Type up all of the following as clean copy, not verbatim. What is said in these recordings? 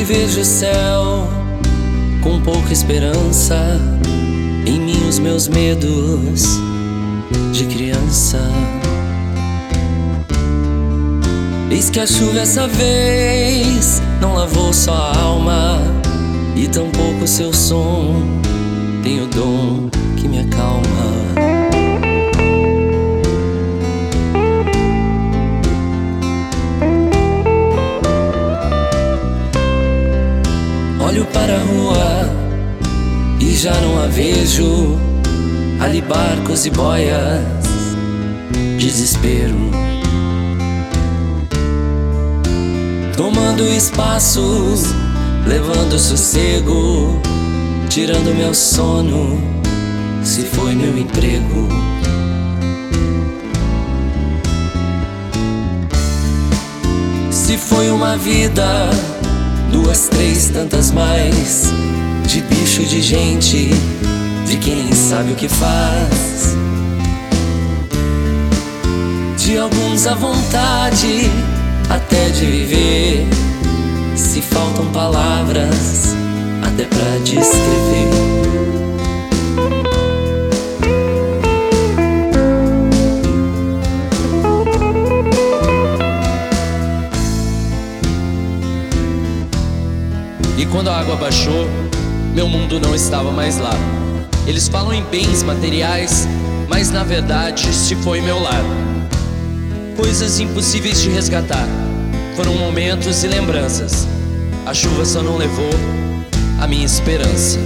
vejo o céu com pouca esperança, em mim os meus medos de criança. Eis que a chuva essa vez não lavou só a alma, e tampouco seu som tem o dom que me acalma. Olho para a rua e já não a vejo, ali barcos e boias, desespero, tomando espaços, levando sossego, tirando meu sono, se foi meu emprego. Se foi uma vida, duas, três, tantas mais, de bicho, de gente, de quem nem sabe o que faz, de alguns à vontade até de viver, se faltam palavras até pra descrever. E quando a água baixou, meu mundo não estava mais lá. Eles falam em bens materiais, mas na verdade se foi meu lar. Coisas impossíveis de resgatar, foram momentos e lembranças. A chuva só não levou a minha esperança.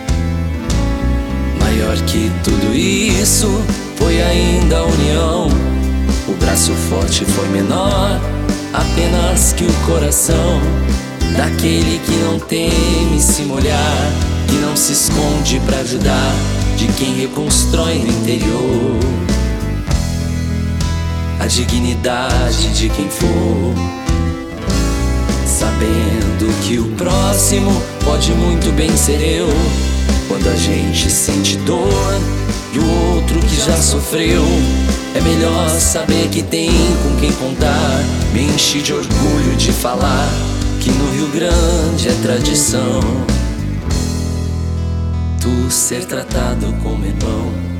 Maior que tudo isso foi ainda a união. O braço forte foi menor apenas que o coração daquele que não teme se molhar, que não se esconde pra ajudar, de quem reconstrói no interior a dignidade de quem for, sabendo que o próximo pode muito bem ser eu. Quando a gente sente dor e o outro que já sofreu, é melhor saber que tem com quem contar. Me enche de orgulho de falar que no Rio Grande é tradição tu ser tratado como irmão.